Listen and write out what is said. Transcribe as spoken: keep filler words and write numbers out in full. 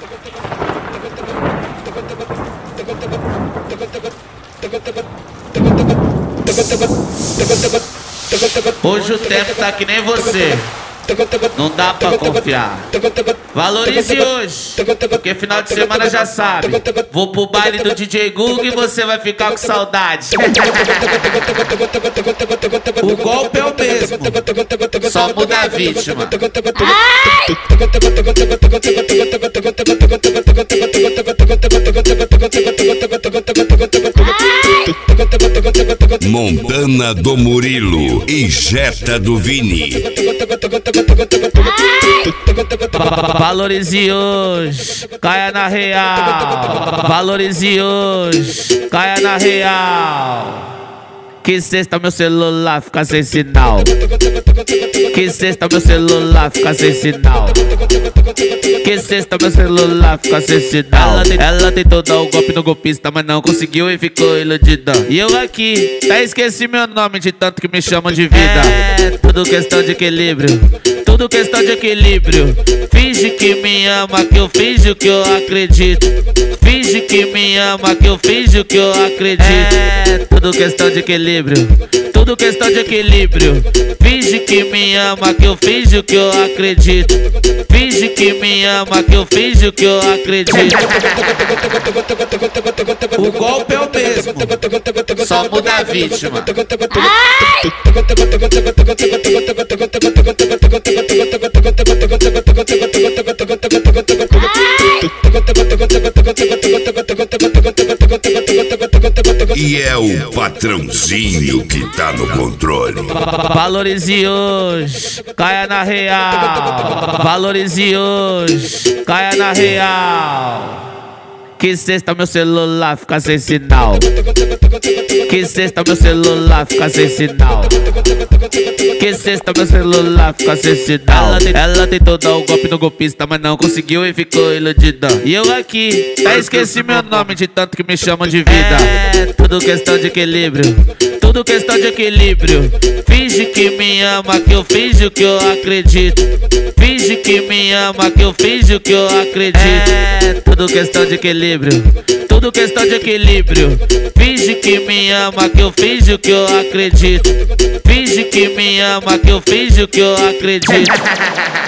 Hoje o tempo tá que nem você, não dá pra confiar. Valorize hoje, porque final de semana já sabe. Vou pro baile do D J Gug e você vai ficar com saudade. O golpe é o mesmo, só muda a vítima. Montana do Murilo e Jetta do Vini. Valorize hoje, caia na real. Valorize hoje, caia na real. Que sexta meu celular fica sem sinal. Que sexta meu celular fica sem sinal. Que sexta meu celular fica sem sinal. Ela, tem, ela tentou dar o golpe no golpista, mas não conseguiu e ficou iludida. E eu aqui, até esqueci meu nome de tanto que me chamam de vida. É tudo questão de equilíbrio, tudo questão de equilíbrio. Finge que me ama, que eu finjo que eu acredito. Finge que me ama, que eu finjo que eu acredito. É tudo questão de equilíbrio, tudo questão de equilíbrio. Finge que me ama, que eu finjo que eu acredito. Finge que me ama, que eu finjo que eu acredito. O golpe é o mesmo, só muda a vítima. E é o patrãozinho que tá no controle. Valorize hoje, caia na real. Valorize hoje, caia na real. Que sexta meu celular fica sem sinal. Que sexta meu celular fica sem sinal. Que sexta meu celular fica sem sinal. Ela, ela tentou dar o golpe no golpista, mas não conseguiu e ficou iludida. E eu aqui, até esqueci meu nome de tanto que me chamam de vida. É tudo questão de equilíbrio, tudo questão de equilíbrio. Finge que me ama, que eu finjo que eu acredito. Finge que me ama, que eu finjo que eu acredito. É tudo questão de equilíbrio, tudo questão de equilíbrio. Finge que me ama, que eu finjo que eu acredito. Finge que me ama, que eu finjo que eu acredito.